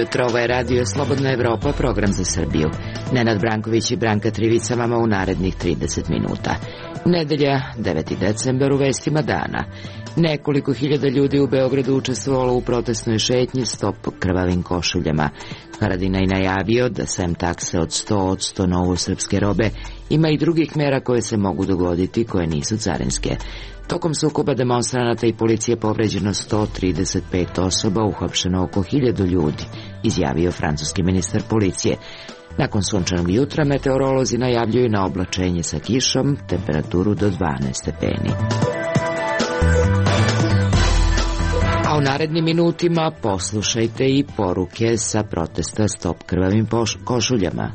jutro, ovo je Radio Slobodna Evropa, program za Srbiju. Nenad Branković i Branka Trivica vama u narednih 30 minuta. Nedelja, 9. decembar, u vestima dana. Nekoliko hiljada ljudi u Beogradu učestvovalo u protestnoj šetnji Stop krvavim košuljama. Haradinaj najavio da sem takse od 100% na uvoz srpske robe ima i drugih mera koje se mogu dogoditi, koje nisu carinske. Tokom sukoba demonstranata i policije povređeno 135 osoba, uhapšeno oko 1000 ljudi, izjavio francuski ministar policije. Nakon sunčanog jutra meteorolozi najavljuju na oblačenje sa kišom, temperaturu do 12 stepeni. A u narednim minutima poslušajte i poruke sa protesta Stop krvavim košuljama.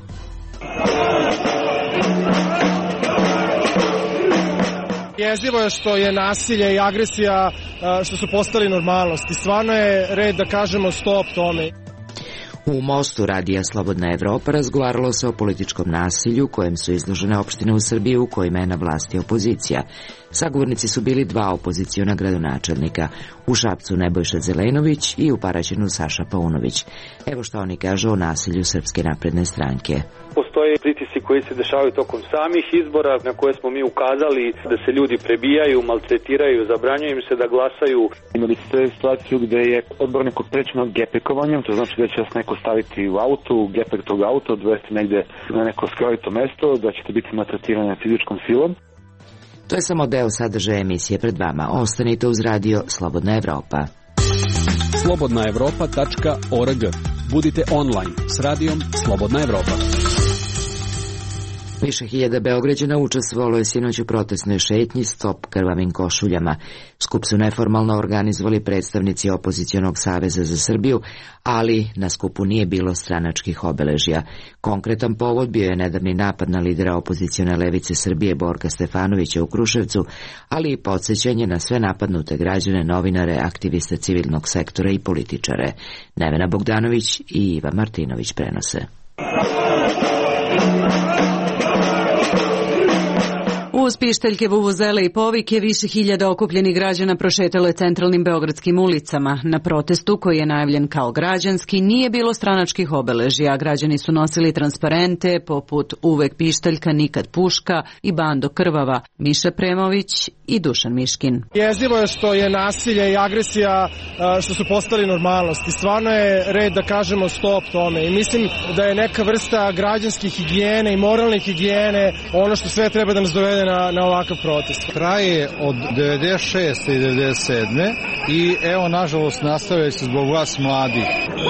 Jezivo je što je nasilje i agresija što su postali normalnost i stvarno je red da kažemo stop tome. U Mostu Radija Slobodna Evropa razgovaralo se o političkom nasilju kojem su izložene opštine u Srbiji u kojima je na vlasti opozicija. Sagovornici su bili dva opoziciona gradonačelnika, u Šapcu Nebojša Zelenović i u Paraćinu Saša Paunović. Evo što oni kažu o nasilju Srpske napredne stranke. Postoje pritisci koji se dešavaju tokom samih izbora na koje smo mi ukazali da se ljudi prebijaju, maltretiraju, zabranjuju im se da glasaju. Imali ste situaciju gde je odborniku prečeno gepekovanjem, to znači da će vas neko staviti u auto, u gepek tog auta, odvesti negde na neko skrovito mesto, da ćete biti maltretirani fizičkom silom. To je samo deo sadržaja emisije pred vama. Ostanite uz Radio Slobodna Evropa. slobodnaevropa.org. Budite online s Radijom Slobodna Evropa. Više hiljada Beograđana učestvovalo je sinoć u protestnoj šetnji Stop krvavim košuljama. Skup su neformalno organizovali predstavnici Opozicionog saveza za Srbiju, ali na skupu nije bilo stranačkih obeležja. Konkretan povod bio je nedavni napad na lidera opozicione levice Srbije Borka Stefanovića u Kruševcu, ali i podsjećanje na sve napadnute građane, novinare, aktiviste civilnog sektora i političare. Nevena Bogdanović i Iva Martinović prenose. Uz pištaljke, vuvuzele i povike više hiljada okupljenih građana prošetalo je centralnim beogradskim ulicama. Na protestu, koji je najavljen kao građanski, nije bilo stranačkih obeležja. Građani su nosili transparente poput Uvek pištaljka, nikad puška i Bando krvava, Miša Premović i Dušan Miškin. Jezivo je što je nasilje i agresija što su postali normalnost i stvarno je red da kažemo stop tome. I mislim da je neka vrsta građanske higijene i moralne higijene ono što sve treba da nas dovede na ovakav protest. Traje od 96. i 97. i evo, nažalost, nastavlja se zbog vas mladih.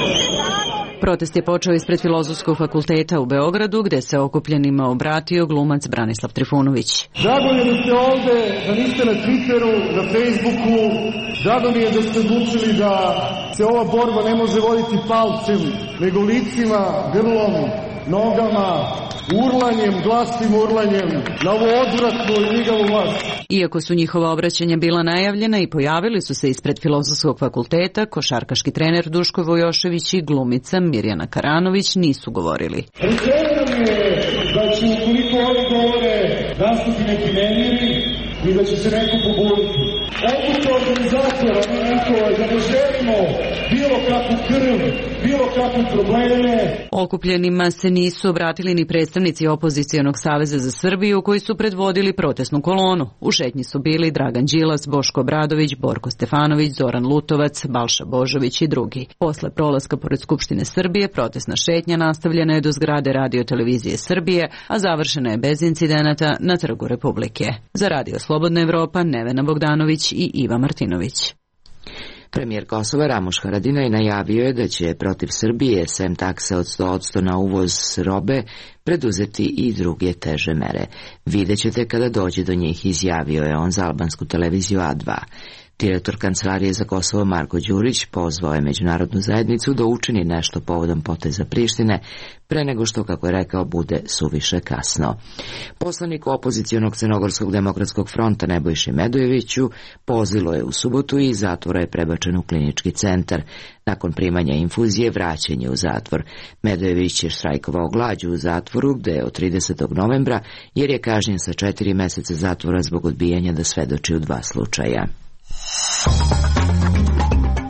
Protest je počeo ispred Filozofskog fakulteta u Beogradu, gde se okupljenima obratio glumac Branislav Trifunović. Drago mi je da ste ovde, da niste na Twitteru, na Facebooku. Drago mi je da ste odlučili da se ova borba ne može voditi palcem, nego licima, grlom, nogama, urlanjem, glasnim urlanjem, na ovu odvratnu i ljigavu vlast. Iako su njihova obraćanja bila najavljena i pojavili su se ispred Filozofskog fakulteta, košarkaški trener Duško Vojošević i glumica Mirjana Karanović nisu govorili. Rečeno je da će ukoliko ovi govore nastupi neki nemiri i da će se neko pobuniti. Odluka organizatora, mi njihova, da ne želimo bilo kakvu krv, bilo kakve probleme. Okupljenima se nisu obratili ni predstavnici Opozicionog saveza za Srbiju, koji su predvodili protestnu kolonu. U šetnji su bili Dragan Đilas, Boško Obradović, Borko Stefanović, Zoran Lutovac, Balša Božović i drugi. Posle prolaska pored Skupštine Srbije, protestna šetnja nastavljena je do zgrade Radio televizije Srbije, a završena je bez incidenata na Trgu Republike. Za Radio Slobodna Evropa, Nevena Bogdanović i Iva Martinović. Premijer Kosova Ramuš Haradinaj najavio je da će protiv Srbije, sem takse od 100% na uvoz robe, preduzeti i druge teže mere. Videćete kada dođe do njih, izjavio je on za albansku televiziju A2. Direktor Kancelarije za Kosovo Marko Đurić pozvao je međunarodnu zajednicu da učini nešto povodom poteza Prištine, pre nego što, kako je rekao, bude suviše kasno. Poslanik opozicionog Crnogorskog demokratskog fronta Nebojši Medojeviću pozilo je u subotu i iz zatvora je prebačen u klinički centar. Nakon primanja infuzije vraćen je u zatvor. Medojević je štrajkovao glađu u zatvoru, gde je od 30. novembra, jer je kažnjen sa 4 meseca zatvora zbog odbijanja da svedoči u 2 slučaja.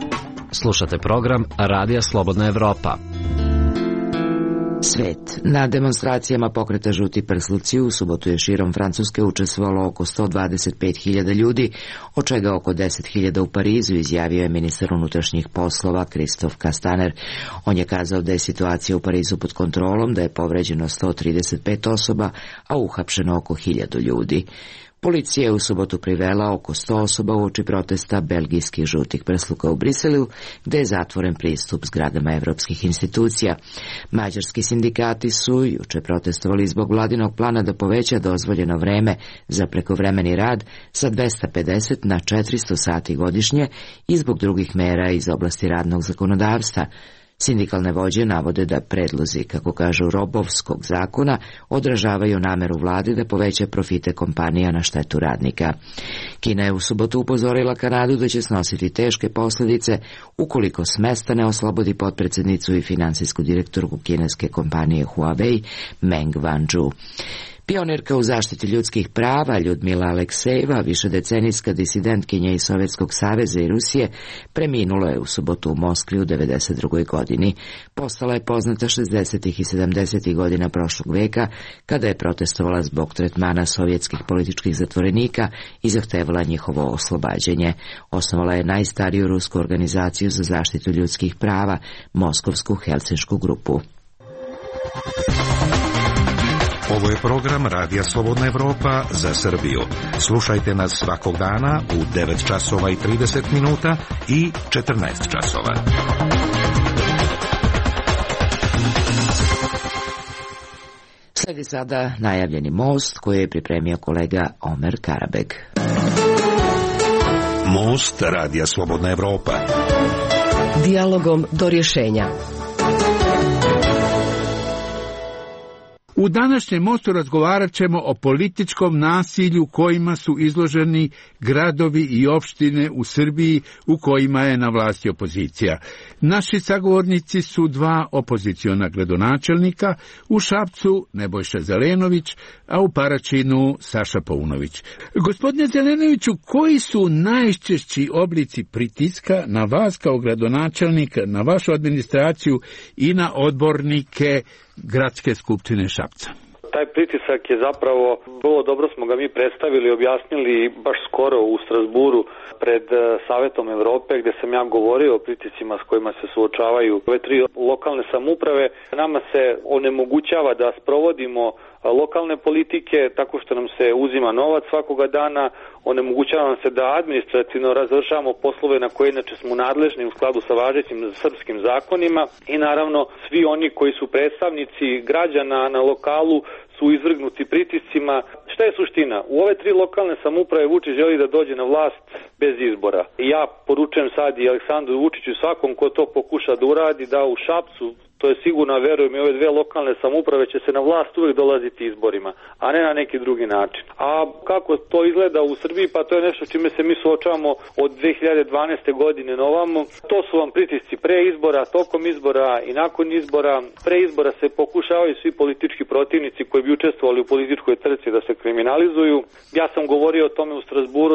Slušate program Radija Slobodna Evropa. Svet. Na demonstracijama pokreta Žuti prsluci u subotu je širom Francuske učestvovalo oko 125.000 ljudi, od čega oko 10.000 u Parizu, izjavio je ministar unutrašnjih poslova Christophe Castaner. On je kazao da je situacija u Parizu pod kontrolom, da je povređeno 135 osoba, a uhapšeno oko 1000 ljudi. Policija je u subotu privela oko 100 osoba uoči protesta belgijskih žutih prsluka u Briselu, gde je zatvoren pristup zgradama evropskih institucija. Mađarski sindikati su juče protestovali zbog vladinog plana da poveća dozvoljeno vreme za prekovremeni rad sa 250 na 400 sati godišnje i zbog drugih mera iz oblasti radnog zakonodavstva. Sindikalne vođe navode da predlozi, kako kažu, robovskog zakona odražavaju nameru vlade da poveća profite kompanija na štetu radnika. Kina je u subotu upozorila Kanadu da će snositi teške posljedice ukoliko s mesta ne oslobodi potpredsjednicu i finansijsku direktorku kineske kompanije Huawei, Meng Wanzhou. Pionirka u zaštiti ljudskih prava Ljudmila Aleksejeva, višedecenijska disidentkinja iz Sovjetskog saveza i Rusije, preminula je u subotu u Moskvi u 92. godini. Postala je poznata 60. i 70. godina prošlog veka, kada je protestovala zbog tretmana sovjetskih političkih zatvorenika i zahtevala njihovo oslobađanje. Osnovala je najstariju rusku organizaciju za zaštitu ljudskih prava, Moskovsku Helsinšku grupu. Ovo je program Radija Slobodna Evropa za Srbiju. Slušajte nas svakog dana u 9 časova i 30 minuta i 14 časova. Sledi sada najavljeni most koji je pripremio kolega Omer Karabeg. Most Radija Slobodna Evropa. Dijalogom do rješenja. U današnjem mostu razgovarat ćemo o političkom nasilju kojima su izloženi gradovi i opštine u Srbiji u kojima je na vlasti opozicija. Naši sagovornici su dva opoziciona gradonačelnika, u Šapcu Nebojša Zelenović, a u Paraćinu Saša Paunović. Gospodine Zelenoviću, koji su najčešći oblici pritiska na vas kao gradonačelnika, na vašu administraciju i na odbornike Gradske skupštine Šapca? Taj pritisak je zapravo, vrlo dobro smo ga mi predstavili i objasnili baš skoro u Strasburu pred Savetom Evrope, gdje sam ja govorio o pritiscima s kojima se suočavaju ove tri lokalne samouprave. Nama se onemogućava da sprovodimo lokalne politike tako što nam se uzima novac svakoga dana, onemogućava nam se da administrativno razvršavamo poslove na koje inače smo nadležni u skladu sa važećim srpskim zakonima i naravno svi oni koji su predstavnici građana na lokalu su izvrgnuti pritiscima. Šta je suština? U ove tri lokalne samouprave Vučić želi da dođe na vlast bez izbora. I ja poručujem sad i Aleksandru Vučiću, svakom ko to pokuša da uradi, da u Šapcu, to je sigurno, verujem, i ove dve lokalne samouprave će se na vlast uvijek dolaziti izborima, a ne na neki drugi način. A kako to izgleda u Srbiji, pa to je nešto čime se mi suočavamo od 2012. godine na ovamo. To su vam pritisci pre izbora, tokom izbora i nakon izbora. Pre izbora se pokušavaju svi politički protivnici koji bi učestvovali u političkoj trci da se kriminalizuju. Ja sam govorio o tome u Strasburu,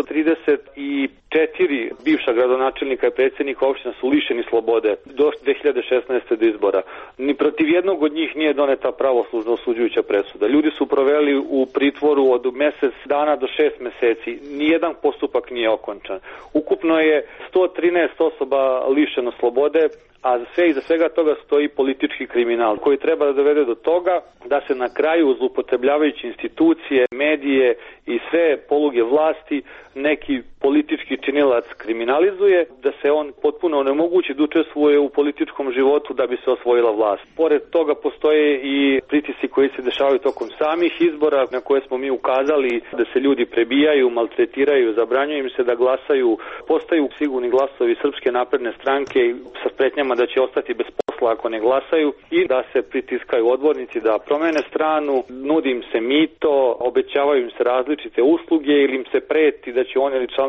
34 bivša gradonačelnika i predsjednika opština su lišeni slobode do 2016. do izbora. Ni protiv jednog od njih nije doneta pravoslužno osuđujuća presuda. Ljudi su proveli u pritvoru od mjesec dana do 6 mjeseci. Nijedan postupak nije okončan. Ukupno je 113 osoba lišeno slobode, a iza svega toga stoji politički kriminal koji treba da dovede do toga da se na kraju, zloupotrebljavajući institucije, medije i sve poluge vlasti, neki politički činilac kriminalizuje, da se on potpuno onemogući da učestvuje u političkom životu da bi se osvojila vlast. Pored toga postoje i pritisci koji se dešavaju tokom samih izbora na koje smo mi ukazali, da se ljudi prebijaju, maltretiraju, zabranjuje im se da glasaju, postaju sigurni glasovi Srpske napredne stranke sa pretnjama da će ostati bez posla ako ne glasaju i da se pritiskaju odbornici da promene stranu, nudi im se mito, obećavaju im se različite usluge ili im se preti da će oni ili članovi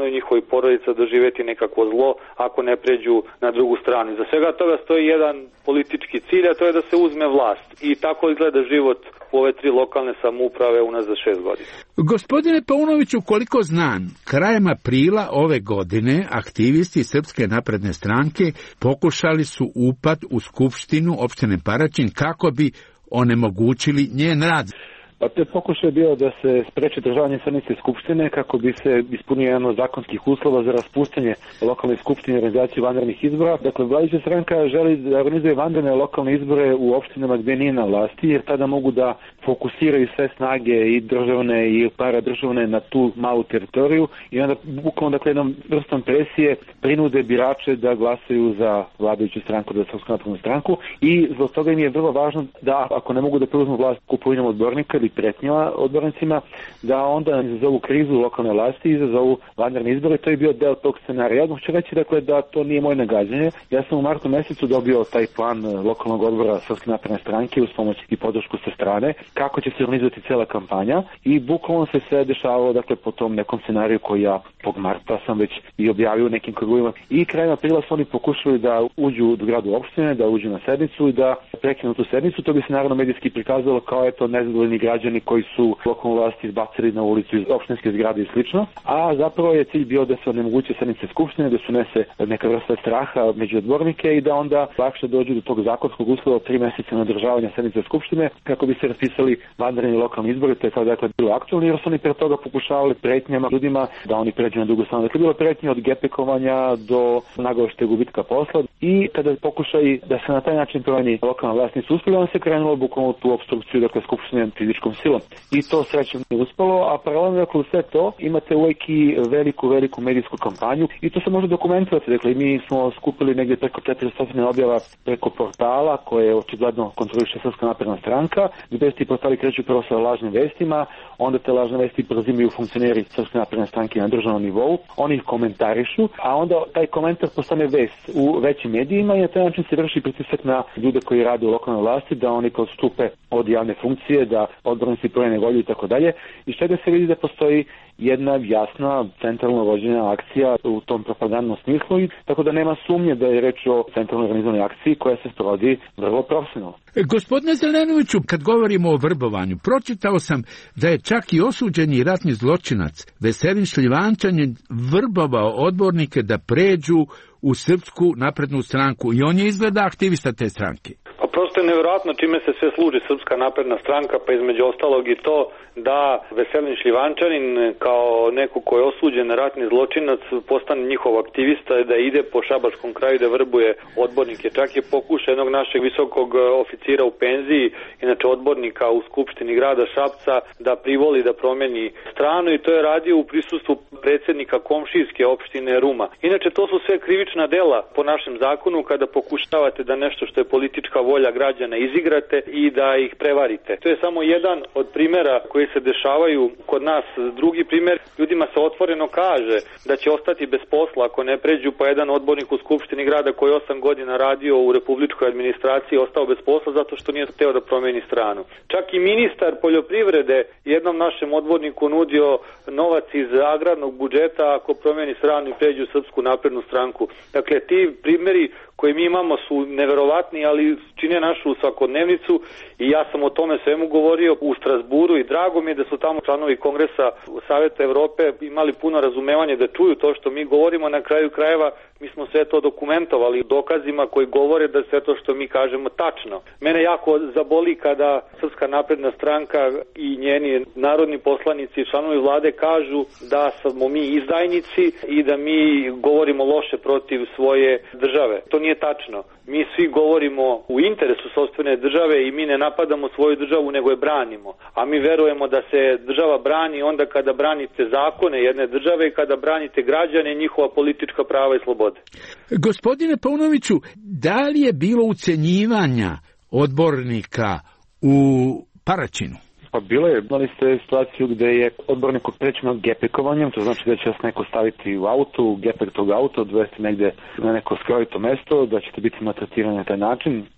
članovi njihovih porodica doživjeti nekakvo zlo ako ne pređu na drugu stranu. Za svega toga stoji jedan politički cilj, a to je da se uzme vlast. I tako izgleda život u ove 3 lokalne samouprave unazad 6 godina. Gospodine Paunoviću, koliko znam, krajem aprila ove godine aktivisti Srpske napredne stranke pokušali su upad u skupštinu opštine Paraćin kako bi onemogućili njen rad. Te pokušaj je bio da se spreči održavanje sednice skupštine kako bi se ispunio jedan od zakonskih uslova za raspuštanje lokalne skupštine i organizaciju vanrednih izbora. Dakle, vladajuća stranka želi da organizuje vanredne lokalne izbore u opštinama gdje nije na vlasti, jer tada mogu da fokusiraju sve snage i državne i paradržavne na tu malu teritoriju i onda bukvalno jednom vrstom presije prinude birače da glasaju za vladajuću stranku, za Srpsku naprednu stranku i zbog toga im je vrlo važno da ako ne mogu da preuzmu vlast kupovinom odbornika ili pretnjama odbornicima, da onda izazovu krizu lokalne vlasti i izazovu vanredne izbore. To je bio deo tog scenarija. Odmah ću reći da to nije moje nagađanje. Ja sam u martu mjesecu dobio taj plan lokalnog odbora Srpske napredne stranke uz pomoć i podršku sa strane, kako će se organizovati cijela kampanja i bukvalno se sve dešavalo po tom nekom scenariju koji ja tog marta sam već i objavio u nekim krugovima. I krajem aprila su oni pokušali da uđu do gradu opštine, da uđu na sednicu i da prekinu tu sednicu. To bi se naravno medijski prikazalo kao nezadovoljni građani koji su lokalnu vlast izbacili na ulicu iz opštinske zgrade i slično, a zapravo je cilj bio da se onemoguće sednice skupštine, da se unese neka vrsta straha među odbornike i da onda lakše dođu do tog zakonskog uslova 3 mjeseca na održavanje sednice skupštine kako bi se raspisali vanredni lokalni izbori. To je kao bilo aktualno, jer su oni pre toga pokušavali pretnjama ljudima da oni pređu na drugu stranu. Dakle, bilo pretnje od gepekovanja do nagoveštaja gubitka posla i kada pokušaj da se na taj način promeni lokalna vlast nisu uspjeli, onda se krenulo bukvalno tu opstrukciju skupštine fizičkom silom. I to srećom nije uspelo, a paralelno u sve to imate uvijek i veliku medijsku kampanju i to se može dokumentovati. Dakle, mi smo skupili negdje preko 400 objava preko portala koje očigledno kontroliše Srpska napredna stranka, gdje ti portali kreću prvo sa lažnim vestima, onda te lažne vesti preuzimaju funkcioneri Srpske napredne stranke na državnom nivou, oni ih komentarišu, a onda taj komentar postane vest u većim medijima i na taj način se vrši pritisak na ljude koji rade u lokalnoj vlasti da oni odstupe od javne funkcije, da odbornici promijene volju i tako dalje. I što se vidi da postoji jedna jasna centralno vođena akcija u tom propagandnom smislu i tako da nema sumnje da je reč o centralno organizovanoj akciji koja se sprovodi vrlo profesionalno. Gospodine Zelenoviću, kad govorimo o vrbovanju, pročitao sam da je čak i osuđeni ratni zločinac Veselin Šljivančanin vrbovao odbornike da pređu u Srpsku naprednu stranku i on je izgleda aktivista te stranke. Pa prosto je nevjerojatno čime se sve služi Srpska napredna stranka, pa između ostalog i to da Veselin Šljivančanin kao neko ko je osuđen ratni zločinac postane njihov aktivista i da ide po šabačkom kraju da vrbuje odbornike. Čak je pokušaj jednog našeg visokog oficira u penziji, inače odbornika u Skupštini grada Šapca, da privoli da promeni stranu i to je radio u prisustvu predsjednika komšijske opštine Ruma. Inače, to su sve krivična dela po našem zakonu kada pokušavate da nešto što je politička volja građana izigrate i da ih prevarite. To je samo jedan od primjera koji se dešavaju kod nas. Drugi primjer, ljudima se otvoreno kaže da će ostati bez posla ako ne pređu, pa jedan odbornik u Skupštini grada koji 8 godina radio u republičkoj administraciji ostao bez posla zato što nije hteo da promeni stranu. Čak i ministar poljoprivrede jednom našem odborniku nudio novac iz agrarnog budžeta ako promeni stranu i pređu u Srpsku naprednu stranku. Dakle, ti primjeri koje mi imamo su neverovatni, ali čine našu svakodnevnicu i ja sam o tome svemu govorio u Strasburu i drago mi je da su tamo članovi Kongresa Saveta Evrope imali puno razumevanje da čuju to što mi govorimo. Na kraju krajeva mi smo sve to dokumentovali dokazima koji govore da sve to što mi kažemo tačno. Mene jako zaboli kada Srpska napredna stranka i njeni narodni poslanici i članovi vlade kažu da smo mi izdajnici i da mi govorimo loše protiv svoje države. To nije tačno. Mi svi govorimo u interesu sopstvene države i mi ne napadamo svoju državu nego je branimo. A mi verujemo da se država brani onda kada branite zakone jedne države i kada branite građane i njihova politička prava i slobode. Gospodine Paunoviću, da li je bilo ucenjivanja odbornika u Paraćinu? Pa bilo je, imali ste situaciju gdje je odborniku prečeno gepekovanjem, to znači da će vas neko staviti u auto, gepek tog auta, odvesti negdje na neko skrojito mesto, da ćete biti maltretirani na taj način.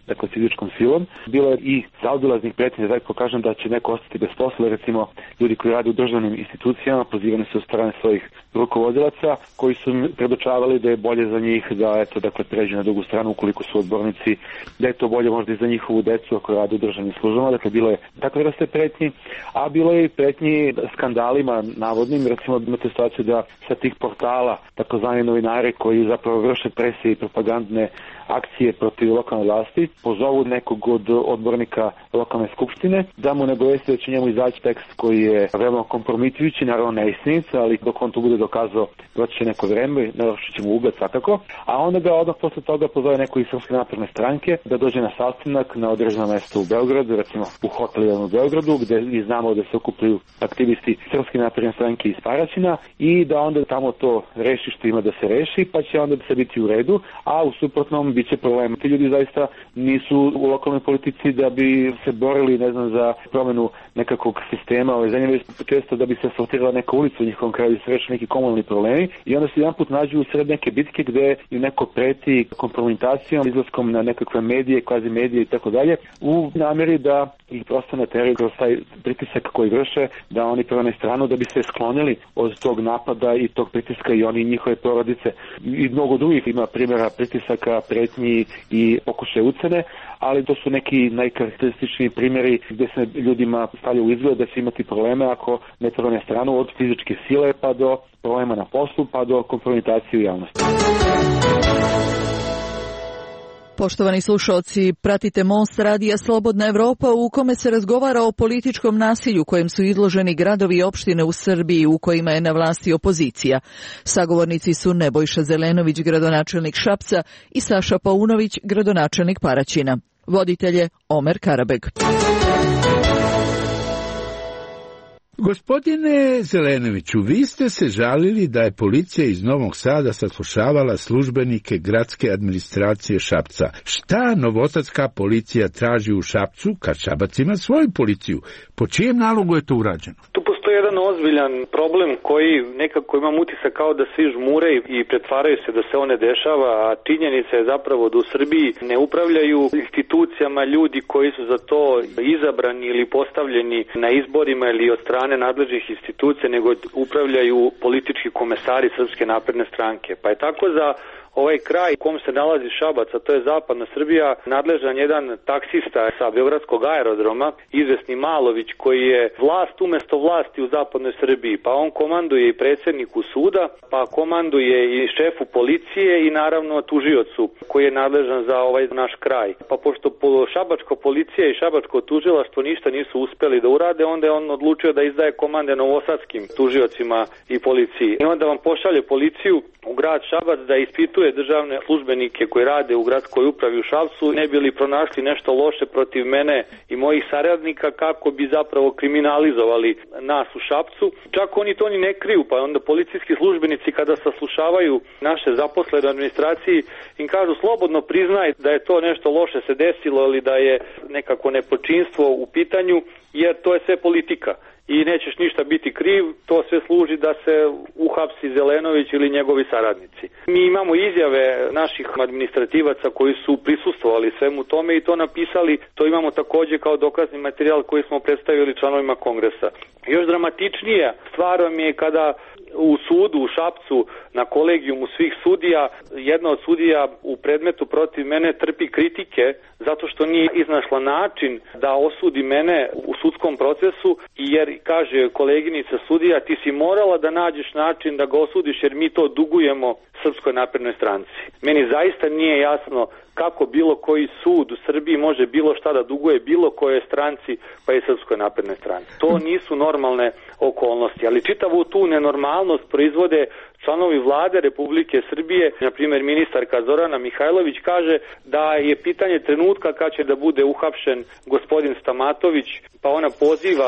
dakle fizičkom silom. Bilo je i zaobilaznih pretnji, da tako kažem, da će neko ostati bez posla, recimo ljudi koji rade u državnim institucijama pozivani su od strane svojih rukovodilaca koji su predočavali da je bolje za njih da pređu na drugu stranu ukoliko su odbornici, da je to bolje možda i za njihovu decu ako rade u državnim službama. Dakle, bilo je takve vrste pretnji, a bilo je i pretnji skandalima navodnim. Recimo, imate situaciju da sa tih portala, takozvani novinari koji zapravo vrše presije i propagandne akcije protiv lokalne vlasti, pozovu nekog od odbornika lokalne skupštine da mu nagovesti da će njemu izaći tekst koji je veoma kompromitujući, naravno neistinit, ali dok on to bude dokazao proći će neko vreme, narošit će mu ugled svakako, a onda ga odmah posle toga pozove neko iz Srpske napredne stranke da dođe na sastanak na određeno mesto u Beogradu, recimo u hotelu u Beogradu, gde znamo da se okupljuju aktivisti Srpske napredne stranke iz Paraćina i da onda tamo to reši što ima da se reši, pa će onda se biti u redu, a u suprotnom biće problem. Ti ljudi zaista nisu u lokalnoj politici da bi se borili, za promenu nekakvog sistema ove zemlje, već često da bi se asfaltirala neka ulica u njihovom kraju, se reši neki komunalni problemi i onda se jedan put nađu u sred neke bitke gde im neko preti kompromitacijom, izlaskom na nekakve medije, kvazi medije i tako dalje, u nameri da ih prosto nateraju kroz taj pritisak koji vrše, da oni prve stranu da bi se sklonili od tog napada i tog pritiska i oni i njihove porodice. I mnogo drugih ima primjera pritisaka, pretnji i pokušaja ucene, ali to su neki najkarakterističniji primjeri gde se ljudima stavlja u izgled da će imati probleme ako ne prve stranu, od fizičke sile pa do problema na poslu pa do kompromitacije u javnosti. Poštovani slušalci, pratite Most radija Slobodna Evropa u kome se razgovara o političkom nasilju kojem su izloženi gradovi i opštine u Srbiji u kojima je na vlasti opozicija. Sagovornici su Nebojša Zelenović, gradonačelnik Šapca, i Saša Paunović, gradonačelnik Paraćina. Voditelj je Omer Karabeg. Gospodine Zelenoviću, vi ste se žalili da je policija iz Novog Sada saslušavala službenike gradske administracije Šapca. Šta novosadska policija traži u Šapcu kad Šabac ima svoju policiju? Po čijem nalogu je to urađeno? Tu postoji jedan ozbiljan problem koji nekako imam utisak kao da svi žmure i pretvaraju se da se on ne dešava, a činjenica je zapravo da u Srbiji ne upravljaju institucijama ljudi koji su za to izabrani ili postavljeni na izborima ili od strane nadležnih institucija, nego upravljaju politički komesari Srpske napredne stranke. Pa je tako za ovaj kraj u kom se nalazi Šabac, a to je zapadna Srbija, nadležan jedan taksista sa Beogradskog aerodroma, izvesni Malović, koji je vlast umesto vlasti u zapadnoj Srbiji. Pa on komanduje i predsjedniku suda, pa komanduje i šefu policije i naravno tužiocu koji je nadležan za ovaj naš kraj. Pa pošto šabačka policija i šabačko tužilaštvo ništa nisu uspeli da urade, onda je on odlučio da izdaje komande novosadskim tužiocima i policiji. I onda vam pošalje policiju u grad Šabac da ispituje državne službenike koji rade u gradskoj upravi u Šapcu, ne bi li pronašli nešto loše protiv mene i mojih saradnika kako bi zapravo kriminalizovali nas u Šapcu. Čak oni to ni ne kriju, pa onda policijski službenici kada saslušavaju naše zaposlene u administraciji im kažu slobodno priznaj da je to nešto loše se desilo ili da je nekako nepočinstvo u pitanju, jer to je sve politika. I nećeš ništa biti kriv, to sve služi da se uhapsi Zelenović ili njegovi saradnici. Mi imamo izjave naših administrativaca koji su prisustvovali svemu tome i to napisali, to imamo također kao dokazni materijal koji smo predstavili članovima kongresa. Još dramatičnija stvar vam je kada u sudu u Šapcu na kolegijumu svih sudija, jedna od sudija u predmetu protiv mene trpi kritike zato što nije iznašla način da osudi mene u sudskom procesu, jer kaže koleginica sudija, ti si morala da nađeš način da ga osudiš jer mi to dugujemo Srpskoj naprednoj stranci. Meni zaista nije jasno kako bilo koji sud u Srbiji može bilo šta da duguje bilo kojoj stranci, pa i Srpskoj naprednoj stranci. To nisu normalne okolnosti, ali čitavu tu nenormalnost proizvode članovi vlade Republike Srbije. Na primjer, ministarka Zorana Mihajlović kaže da je pitanje trenutka kad će da bude uhapšen gospodin Stamatović, pa ona poziva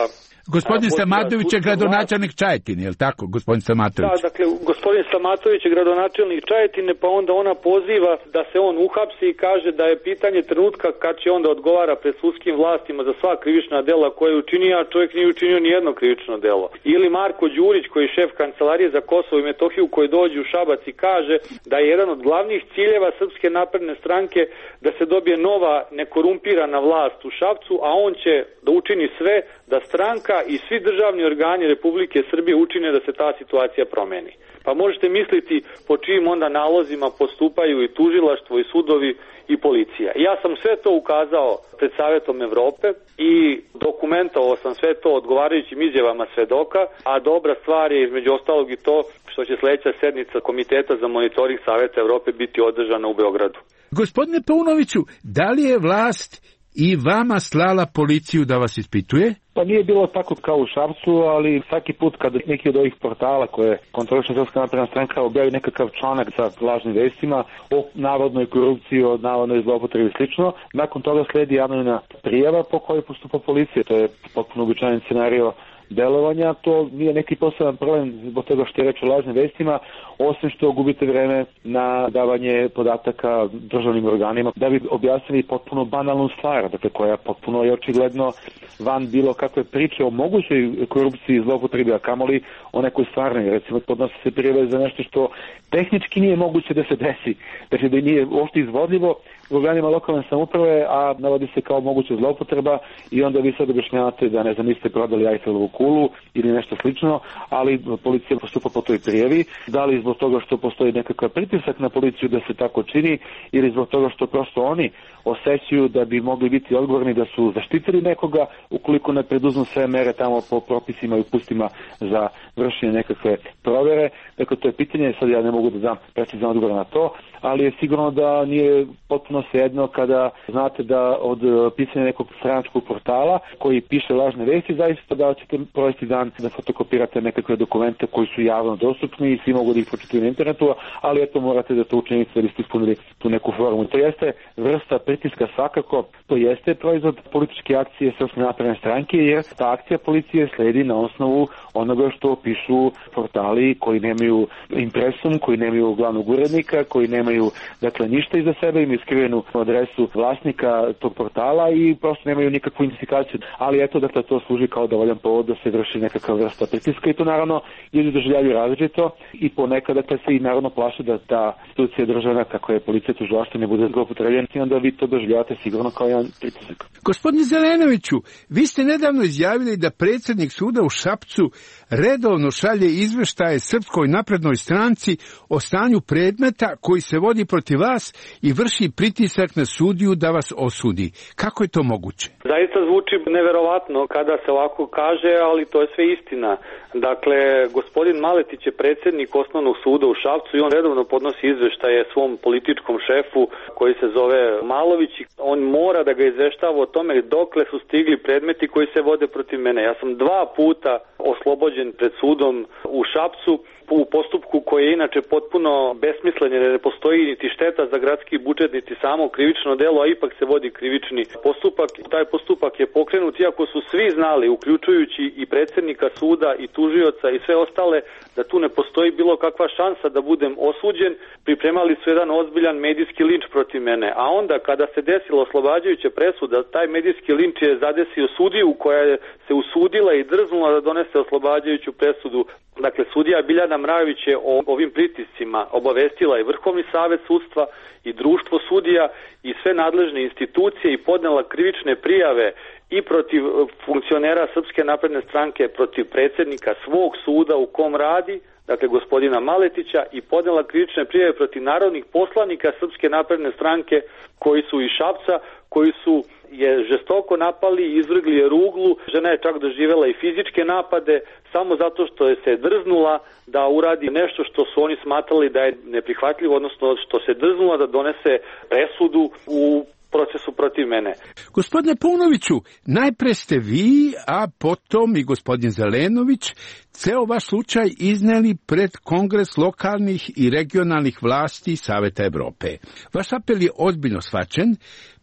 Gospodin Stamatović je gradonačelnik Čajetine, je li tako, gospodin Stamatović? Da, dakle, gospodin Stamatović je gradonačelnik Čajetine, pa onda ona poziva da se on uhapsi i kaže da je pitanje trenutka kad će onda odgovara pred sudskim vlastima za sva krivična dela koje je učinio, a čovjek nije učinio ni jedno krivično delo. Ili Marko Đurić, koji je šef Kancelarije za Kosovo i Metohiju, koji dođe u Šabac i kaže da je jedan od glavnih ciljeva Srpske napredne stranke da se dobije nova nekorumpirana vlast u Šapcu, a on će da učini sve da stranka i svi državni organi Republike Srbije učine da se ta situacija promeni. Pa možete misliti po čijim onda nalozima postupaju i tužilaštvo i sudovi i policija. Ja sam sve to ukazao pred Savetom Evrope i dokumentovao sam sve to odgovarajućim izjavama svedoka, a dobra stvar je između ostalog i to što će sledeća sednica Komiteta za monitoring Saveta Evrope biti održana u Beogradu. Gospodine Paunoviću, da li je vlast i vama slala policiju da vas ispituje? Pa nije bilo tako kao u Šapcu, ali svaki put kada neki od ovih portala koje kontroliše Srpska napredna stranka objavi nekakav članak sa lažnim vestima o navodnoj korupciji, o navodnoj zloupotrebi i slično, nakon toga sledi anonimna prijava po kojoj postupa policija. To je potpuno uobičajen scenario delovanja, to nije neki poseban problem zbog toga što je reč o lažnim vestima, osim što gubite vreme na davanje podataka državnim organima da bi objasnili potpuno banalnu stvar, dakle koja potpuno je očigledno van bilo kakve priče o mogućoj korupciji i zloupotrebi, a kamoli o nekoj stvarnoj. Recimo, podnose se prijave za nešto što tehnički nije moguće da se desi, dakle da nije uopšte izvodljivo u organima lokalne samouprave, a navodi se kao moguća zloupotreba i onda vi sad objašnjavate da ne znam, niste prodali Eiffelovu kulu ili nešto slično, ali policija postupa po toj prijavi, da li zbog toga što postoji nekakav pritisak na policiju da se tako čini ili zbog toga što prosto oni osjećaju da bi mogli biti odgovorni da su zaštitili nekoga ukoliko ne preduzmu sve mere tamo po propisima i upustima za vršenje nekakve provere. Dakle, to je pitanje, sad ja ne mogu da dam precizan odgovor na to, ali je sigurno da nije potpuno svejedno kada znate da od pisanja nekog stranačkog portala koji piše lažne vesti, zaista da ćete provesti dan da fotokopirate nekakve dokumente koji su javno dostupni i svi mogu da ih pročitaju na internetu, ali eto morate da to učinite da biste ispunili tu neku formu. To jeste vrsta pritiska svakako, to jeste proizvod političke akcije Srpske napredne stranke, jer ta akcija policije sledi na osnovu onoga što pišu portali koji nemaju impresum, koji nemaju glavnog urednika, koji nemaju dakle ništa iza sebe, imaju skrivenu adresu vlasnika tog portala i prosto nemaju nikakvu identifikaciju. Ali eto, dakle, to služi kao dovoljan povod da se vrši nekakva vrsta pritiska i to naravno ljudi doživljavaju različito i ponekad dakle se i naravno plaše da ta institucija državna, kako je policija, tužilaštvo, ne bude zloupotrebljena i onda vi to doživljavate sigurno kao jedan pritisak. Gospodine Zelenoviću, vi ste nedavno izjavili da predsjednik suda u Šapcu redovno šalje izveštaje Srpskoj naprednoj stranci o stanju predmeta koji se vodi protiv vas i vrši pritisak na sudiju da vas osudi. Kako je to moguće? Zaista zvuči neverovatno kada se ovako kaže, ali to je sve istina. Dakle, gospodin Maletić je predsjednik Osnovnog suda u Šapcu i on redovno podnosi izveštaje svom političkom šefu koji se zove Malović. On mora da ga izveštava o tome dokle su stigli predmeti koji se vode protiv mene. Ja sam 2 puta oslobođen pred sudom u Šapcu u postupku koji je inače potpuno besmislen jer ne postoji niti šteta za gradski budžet niti samo krivično delo, a ipak se vodi krivični postupak. Taj postupak je pokrenut iako su svi znali, uključujući i predsjednika suda i tužioca i sve ostale, da tu ne postoji bilo kakva šansa da budem osuđen. Pripremali su jedan ozbiljan medijski linč protiv mene, a onda kada se desila oslobađajuća presuda, taj medijski linč je zadesio sudiju koja se usudila i drznula da donese oslobađajuću presudu. Dakle, sudija Biljana Mrajović je o ovim pritiscima obavestila i Vrhovni savet sudstva i društvo sudija i sve nadležne institucije i podnela krivične prijave i protiv funkcionera Srpske napredne stranke, protiv predsjednika svog suda u kom radi, dakle gospodina Maletića, i podnela krivične prijave protiv narodnih poslanika Srpske napredne stranke koji su iz Šapca, koji su je žestoko napali i izvrgli je ruglu. Žena je čak doživjela i fizičke napade samo zato što je se drznula da uradi nešto što su oni smatrali da je neprihvatljivo, odnosno što se drznula da donese presudu u procesu protiv mene. Gospodine Paunoviću, najpre ste vi, a potom i gospodin Zelenović, ceo vaš slučaj izneli pred Kongres lokalnih i regionalnih vlasti Saveta Evrope. Vaš apel je ozbiljno shvaćen,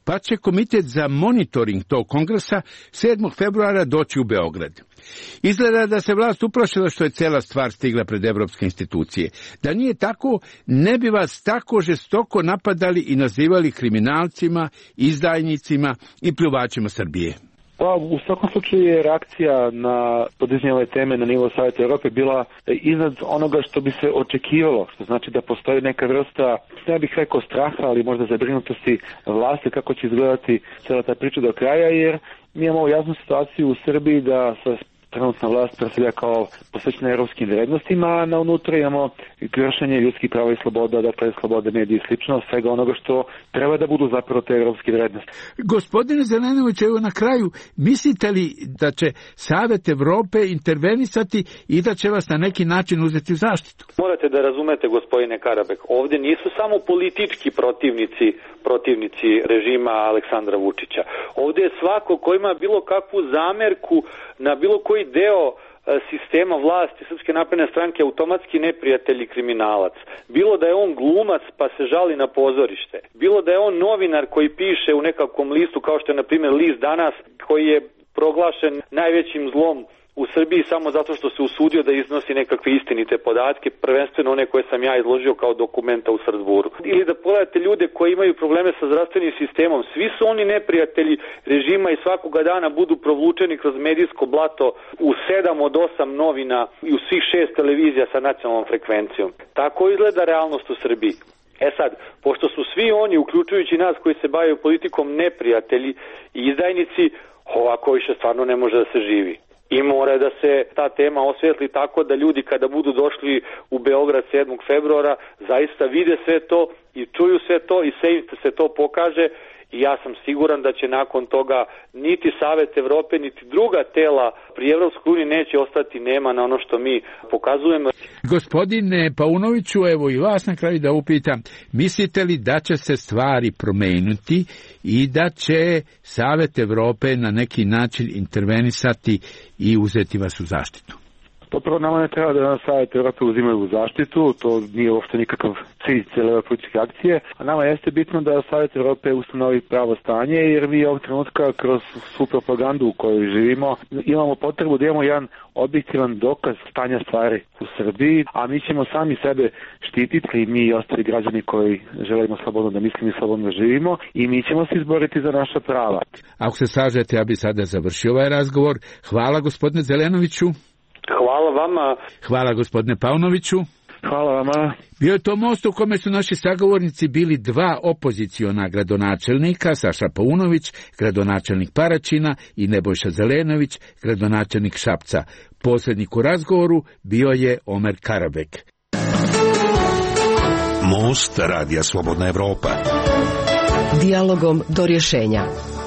pa će komitet za monitoring tog kongresa 7. februara doći u Beograd. Izgleda da se vlast uplašila što je cela stvar stigla pred evropske institucije. Da nije tako, ne bi vas tako žestoko napadali i nazivali kriminalcima, izdajnicima i pljuvačima Srbije. Pa, u svakom slučaju je reakcija na podizanje ove teme na nivou Saveta Evrope bila iznad onoga što bi se očekivalo, što znači da postoji neka vrsta, ne bih rekao straha, ali možda zabrinutosti vlasti kako će izgledati cela ta priča do kraja, jer mi imamo jasnu situaciju u Srbiji da sa trenutna vlast predstavlja kao posvećena europskim vrednostima, a na unutra imamo kršenje ljudskih prava i sloboda, dakle slobode medija i slično, svega onoga što treba da budu zapravo te europske vrednosti. Gospodine Zelenović, evo na kraju, mislite li da će Savet Evrope intervenisati i da će vas na neki način uzeti u zaštitu? Morate da razumete, gospodine Karabek, ovdje nisu samo politički protivnici režima Aleksandra Vučića. Ovdje je svako ko ima bilo kakvu zamerku na bilo koji deo sistema vlasti Srpske napredne stranke automatski neprijatelj i kriminalac. Bilo da je on glumac pa se žali na pozorište. Bilo da je on novinar koji piše u nekakvom listu kao što je na primjer list Danas koji je proglašen najvećim zlom u Srbiji samo zato što se usudio da iznosi nekakve istinite podatke, prvenstveno one koje sam ja izložio kao dokumenta u Strasburu. Ili da pogledate ljude koji imaju probleme sa zdravstvenim sistemom, svi su oni neprijatelji režima i svakoga dana budu provučeni kroz medijsko blato u 7 od 8 novina i u svih 6 televizija sa nacionalnom frekvencijom. Tako izgleda realnost u Srbiji. E sad, pošto su svi oni, uključujući nas koji se bave politikom, neprijatelji i izdajnici, ovako više stvarno ne može da se živi. I mora da se ta tema osvetli tako da ljudi kada budu došli u Beograd 7. februara zaista vide sve to i čuju sve to i sve se to pokaže i ja sam siguran da će nakon toga niti Savet Evrope niti druga tela pri Evropskoj uniji neće ostati nema na ono što mi pokazujemo. Gospodine Paunoviću, evo i vas na kraju da upitam, mislite li da će se stvari promeniti i da će Savet Evrope na neki način intervenisati i uzeti vas u zaštitu? To prvo nama ne treba da nas Savjet Evrope uzimaju u zaštitu, to nije uopšte nikakav cilj cijele ove političke akcije, a nama jeste bitno da Savjet Evrope ustanovi pravo stanje, jer mi ovog trenutka kroz svu propagandu u kojoj živimo imamo potrebu da imamo jedan objektivan dokaz stanja stvari u Srbiji, a mi ćemo sami sebe štititi i mi i ostali građani koji želimo slobodno da mislimo i slobodno da živimo i mi ćemo se izboriti za naša prava. Ako se slažete, ja bi sada završio ovaj razgovor. Hvala gospodine Zelenoviću. Hvala vama. Hvala gospodine Paunoviću. Hvala vama. Bio je to most u kome su naši sagovornici bili dva opoziciona gradonačelnika, Saša Paunović, gradonačelnik Paraćina i Nebojša Zelenović, gradonačelnik Šapca. Poslednjik u razgovoru bio je Omer Karabek. Most Radija Slobodna Evropa. Dijalogom do rješenja.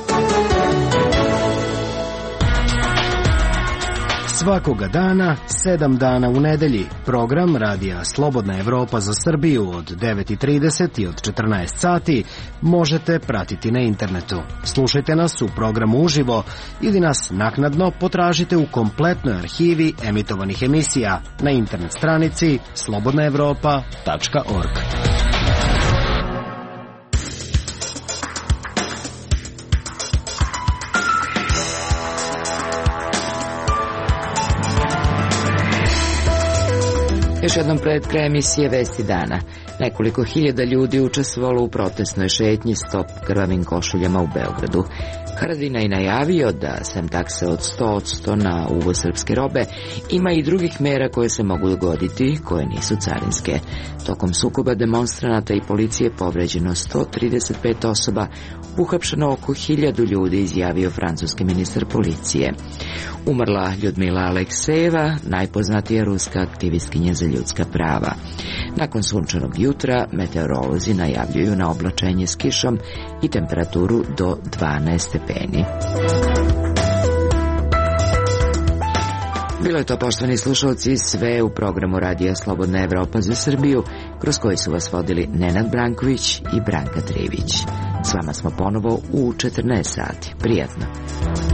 Svakoga dana, 7 dana u nedelji, program Radija Slobodna Evropa za Srbiju od 9:30 i od 14 sati možete pratiti na internetu. Slušajte nas u programu uživo ili nas naknadno potražite u kompletnoj arhivi emitovanih emisija na internet stranici slobodnaevropa.org. Još jednom pred kraj emisije Vesti dana. Nekoliko hiljada ljudi učestvovalo u protestnoj šetnji Stop krvavim košuljama u Beogradu. Haradinaj najavio da sem takse od 100% na uvoz srpske robe ima i drugih mera koje se mogu dogoditi, koje nisu carinske. Tokom sukoba demonstranata i policije povređeno 135 osoba, uhapšeno oko 1000 ljudi, izjavio francuski ministar policije. Umrla Ljudmila Aleksejeva, najpoznatija ruska aktivistkinja za ljudska prava. Nakon sunčanog jutra meteorolozi najavljuju na oblačenje s kišom i temperaturu do 12 stepeni. Bilo je to, poštovani slušalci, sve u programu Radija Slobodna Evropa za Srbiju, kroz koji su vas vodili Nenad Branković i Branka Trivić. S vama smo ponovo u 14 sati. Prijatno.